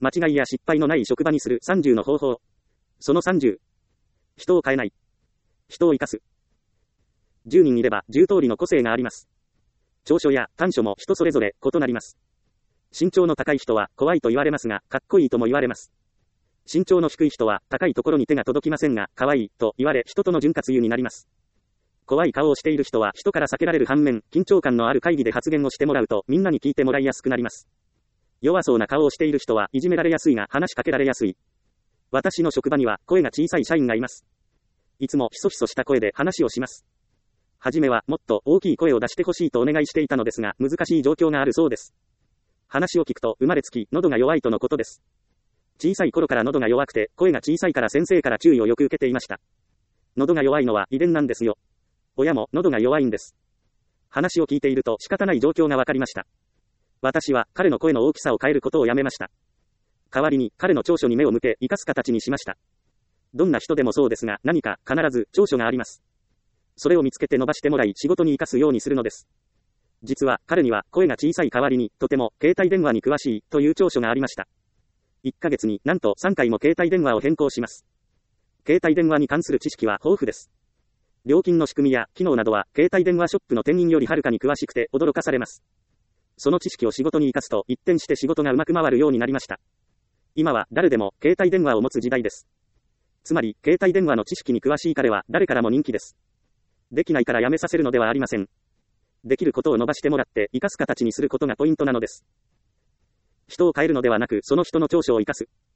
間違いや失敗のない職場にする30の方法。その30。人を変えない。人を生かす。10人いれば10通りの個性があります。長所や短所も人それぞれ異なります。身長の高い人は怖いと言われますが、かっこいいとも言われます。身長の低い人は高いところに手が届きませんが、可愛いと言われ人との潤滑油になります。怖い顔をしている人は人から避けられる反面、緊張感のある会議で発言をしてもらうとみんなに聞いてもらいやすくなります。弱そうな顔をしている人はいじめられやすいが話しかけられやすい。私の職場には声が小さい社員がいます。いつもひそひそした声で話をします。はじめはもっと大きい声を出してほしいとお願いしていたのですが、難しい状況があるそうです。話を聞くと生まれつき喉が弱いとのことです。小さい頃から喉が弱くて、声が小さいから先生から注意をよく受けていました。喉が弱いのは遺伝なんですよ。親も喉が弱いんです。話を聞いていると仕方ない状況がわかりました。私は彼の声の大きさを変えることをやめました。代わりに彼の長所に目を向け生かす形にしました。どんな人でもそうですが、何か必ず長所があります。それを見つけて伸ばしてもらい仕事に生かすようにするのです。実は彼には声が小さい代わりにとても携帯電話に詳しいという長所がありました。1ヶ月になんと3回も携帯電話を変更します。携帯電話に関する知識は豊富です。料金の仕組みや機能などは携帯電話ショップの店員よりはるかに詳しくて驚かされます。その知識を仕事に生かすと一転して仕事がうまく回るようになりました。今は誰でも携帯電話を持つ時代です。つまり携帯電話の知識に詳しい彼は誰からも人気です。できないからやめさせるのではありません。できることを伸ばしてもらって生かす形にすることがポイントなのです。人を変えるのではなくその人の長所を生かす。